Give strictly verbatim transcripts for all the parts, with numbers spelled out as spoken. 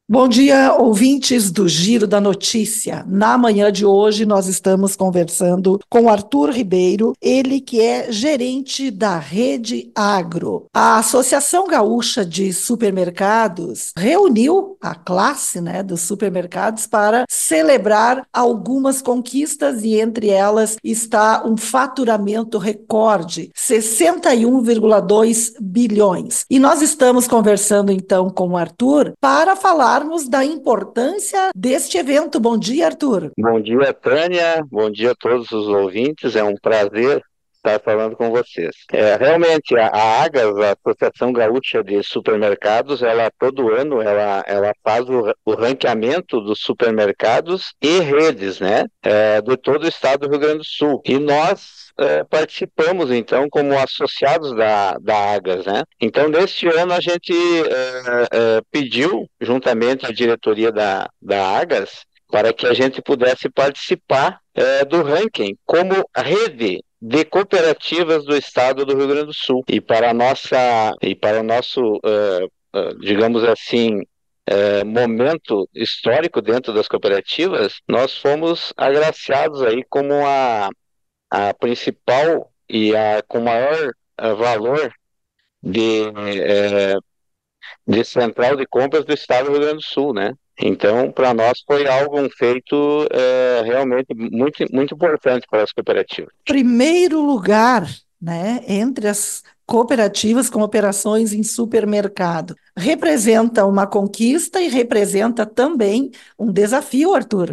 Bom dia, ouvintes do Giro da Notícia. Na manhã de hoje, nós estamos conversando com Arthur Ribeiro, ele que é gerente da Rede Agro. A Associação Gaúcha de Supermercados reuniu a classe, né, dos supermercados para celebrar algumas conquistas e entre elas está um faturamento recorde, sessenta e um vírgula dois bilhões. E nós estamos conversando então com o Arthur para falarmos da importância deste evento. Bom dia, Arthur. Bom dia, Tânia. Bom dia a todos os ouvintes. É um prazer estar falando com vocês. É, realmente, a, a Agas, a Associação Gaúcha de Supermercados, ela todo ano ela, ela faz o, o ranqueamento dos supermercados e redes, né, é, de todo o estado do Rio Grande do Sul. E nós é, participamos, então, como associados da, da Agas, né? Então, neste ano, a gente é, é, pediu, juntamente à diretoria da, da Agas, para que a gente pudesse participar é, do ranking como rede de cooperativas do estado do Rio Grande do Sul. E para a nossa, e para o nosso, uh, uh, digamos assim, uh, momento histórico dentro das cooperativas, nós fomos agraciados aí como a, a principal e a com maior uh, valor de, uh, de central de compras do estado do Rio Grande do Sul, né? Então, para nós foi algo, um feito é, realmente muito, muito importante para as cooperativas. Primeiro lugar, né, entre as cooperativas com operações em supermercado. Representa uma conquista e representa também um desafio, Arthur.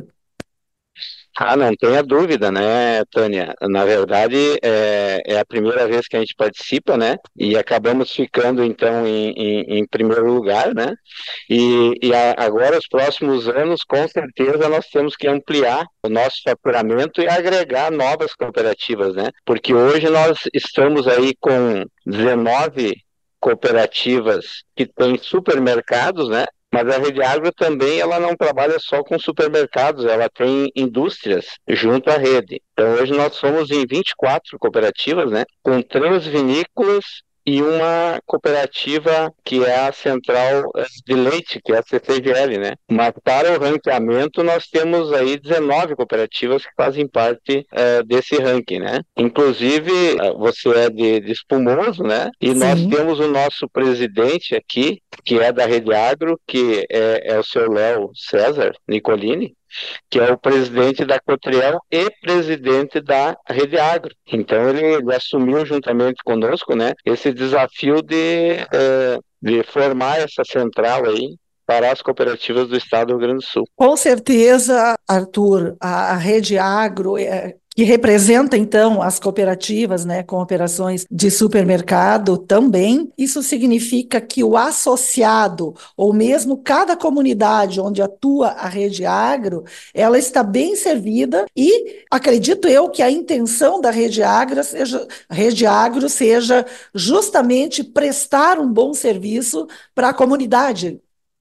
Ah, não tenha dúvida, né, Tânia? Na verdade, é, é a primeira vez que a gente participa, né? E acabamos ficando, então, em, em, em primeiro lugar, né? E, e a, agora, os próximos anos, com certeza, nós temos que ampliar o nosso faturamento e agregar novas cooperativas, né? Porque hoje nós estamos aí com dezenove cooperativas que têm supermercados, né? Mas a Rede Agro também ela não trabalha só com supermercados, ela tem indústrias junto à rede. Então hoje nós somos em vinte e quatro cooperativas, né, com três vinícolas e uma cooperativa que é a Central eh, de Leite, que é a C C G L, né? Mas para o ranqueamento nós temos aí dezenove cooperativas que fazem parte eh, desse ranking, né? Inclusive, eh, você é de, de Espumoso, né? E nós Sim. temos o nosso presidente aqui, que é da Rede Agro, que é, é o senhor Léo César Nicolini, que é o presidente da Cotriel e presidente da Rede Agro. Então ele, ele assumiu juntamente conosco, né, esse desafio de, eh, de formar essa central aí para as cooperativas do estado do Rio Grande do Sul. Com certeza, Arthur, a, a Rede Agro, é, que representa, então, as cooperativas, né, com operações de supermercado também, isso significa que o associado, ou mesmo cada comunidade onde atua a Rede Agro, ela está bem servida e acredito eu que a intenção da Rede Agro seja, Rede Agro seja justamente prestar um bom serviço para a comunidade.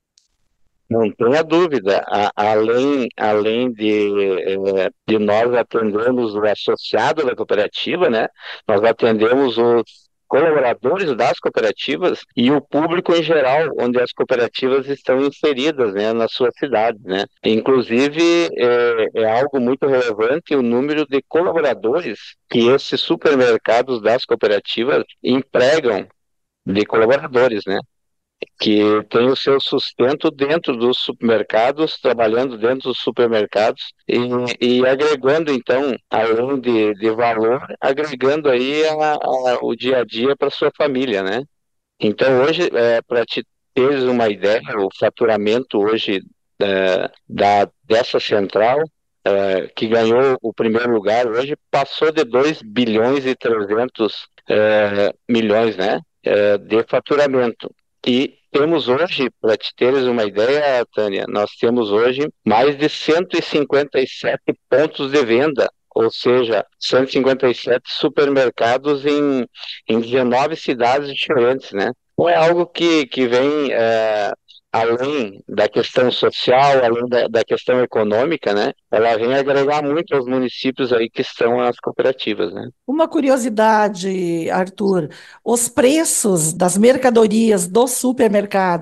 Não tenha dúvida, a- além, além de, eh, de nós atendermos o associado da cooperativa, né, nós atendemos os colaboradores das cooperativas e o público em geral, onde as cooperativas estão inseridas, né, na sua cidade, né. Inclusive, é, é algo muito relevante o número de colaboradores que esses supermercados das cooperativas empregam de colaboradores, né, que tem o seu sustento dentro dos supermercados, trabalhando dentro dos supermercados e, e agregando, então, além de, de valor, agregando aí a- a- o dia a dia para sua família, né? Então, hoje, é, para te teres uma ideia, o faturamento hoje é, da, dessa central, é, que ganhou o primeiro lugar, hoje passou de dois bilhões e trezentos é, milhões, né, é, de faturamento. E temos hoje, para te teres uma ideia, Tânia, nós temos hoje mais de cento e cinquenta e sete pontos de venda, ou seja, cento e cinquenta e sete supermercados em, em dezenove cidades diferentes, né? Não é algo que, que vem é, além da questão social, além da, da questão econômica, né? Ela vem agregar muito aos municípios aí que estão as cooperativas, né? Uma curiosidade, Arthur, os preços das mercadorias dos supermercados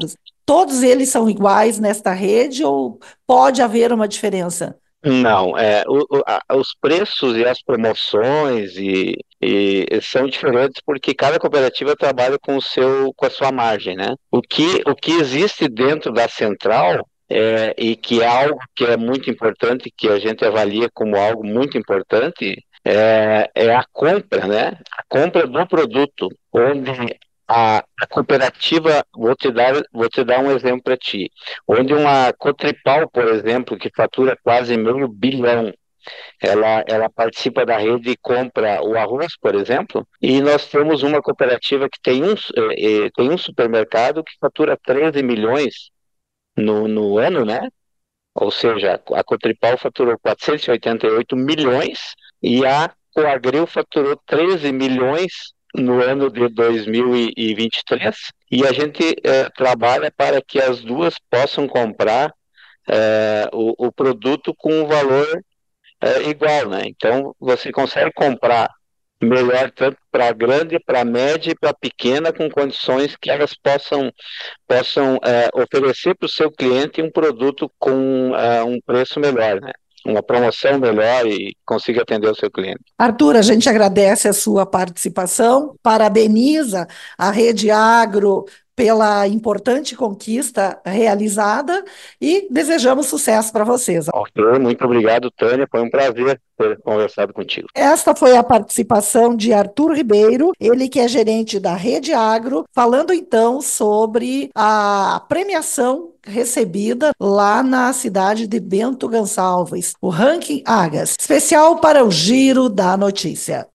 Todos eles são iguais nesta rede ou pode haver uma diferença? Não, é, o- o- a- os preços e as promoções e, e são diferentes porque cada cooperativa trabalha com o seu, com a sua margem, né? O que, o que existe dentro da central é, e que é algo que é muito importante, que a gente avalia como algo muito importante, é, é a compra, né? A compra do produto, onde a, a cooperativa, vou te dar, vou te dar um exemplo para ti, onde uma Cotripal, por exemplo, que fatura quase meio bilhão, ela, ela participa da rede e compra o arroz, por exemplo, e nós temos uma cooperativa que tem um, eh, eh, tem um supermercado que fatura treze milhões no, no ano, né? Ou seja, a Cotripal faturou quatrocentos e oitenta e oito milhões e a Coagril faturou treze milhões no ano de dois mil e vinte e três e a gente eh, trabalha para que as duas possam comprar eh, o, o produto com um valor eh, igual, né? Então você consegue comprar melhor tanto para a grande, para a média e para a pequena com condições que elas possam possam eh, oferecer para o seu cliente um produto com eh, um preço melhor, né? Uma promoção melhor e consiga atender o seu cliente. Arthur, a gente agradece a sua participação, parabeniza a Rede Agro pela importante conquista realizada e desejamos sucesso para vocês. Ok, muito obrigado, Tânia. Foi um prazer ter conversado contigo. Esta foi a participação de Arthur Ribeiro, ele que é gerente da Rede Agro, falando então sobre a premiação recebida lá na cidade de Bento Gonçalves, o Ranking Agas, especial para o Giro da Notícia.